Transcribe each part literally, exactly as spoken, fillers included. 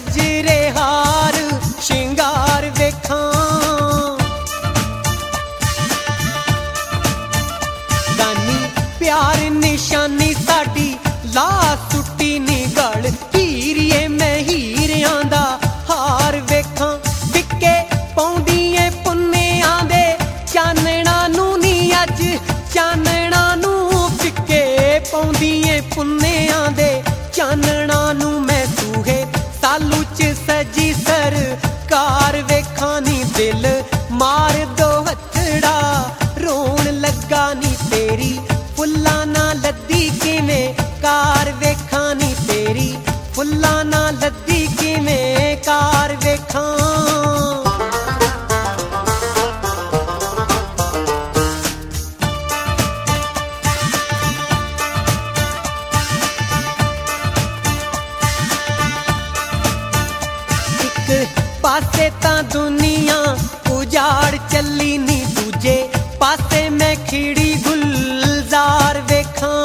गजरे हार शिंगार वेखां दानी प्यार निशानी साडी ला सुट्टी नी गल हीरिए मैं हीरियां दा हार वेखां फिक्के पौंदिए पुन्नियां दे चानणा नू नी अज चानणा नू फिक्के पौंदिए पुन्नियां दे चानणा नू मैं सूहे सालू च सजी सरकार वेखां नी दिल मार दो हथड़ा रोन लगा नी तेरी फुल्ला ना लद्दी किवें कार वेखां नी तेरी फुल्ला ना लद्दी किवें कार वेखां पासे तां दुनिया उजाड़ चली नी दूजे पासे मैं खिड़ी गुलजार वेखां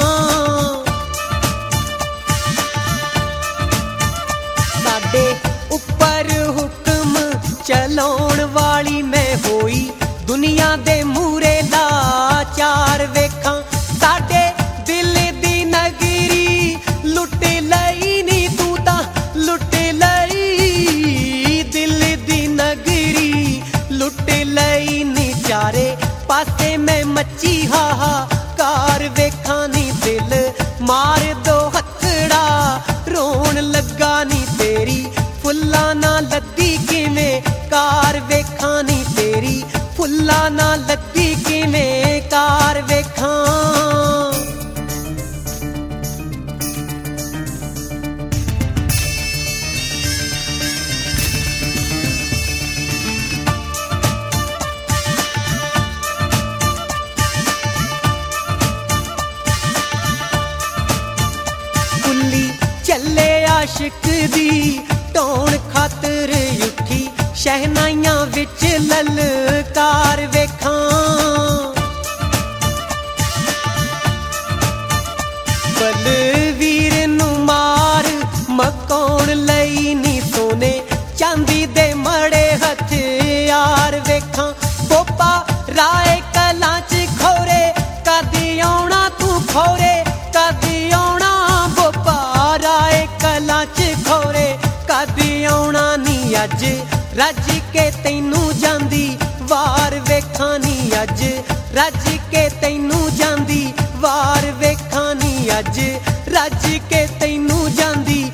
साडे उपर हुक्म चलाउण वाली मैं होई दुनिया दे मूरे लाचार वेखां साडे दिल दी नगरी लुट लई नी तू तां लुट लई दिल दी नगरी लुट लई नी चारे पासे मैं मची हाहा कार वेखां नी दिल मार दो हथड़ा रोन लगा नी तेरी फुल्ला ना लद्दी किवें कार वेखां नी तेरी फुल्ला ना लद्दी किवें कार वेखां चले आशिक दी टोन खातर उठी शहनाइयां विच ललकार वेखां बलवीर नू मार मकाउण लई नी सोने चांदी दे मड़े हथियार वेखां बोपा राय कलां च खोरे कदी आउणा तू खोरे कदी आउणा बोपा राय कलां च खोरे कदी आउणा नी अज रज के तैनू जांदी वार वेखां नी अज रज के तैनू जांदी वार वेखां नी अज रज के तैनू जांदी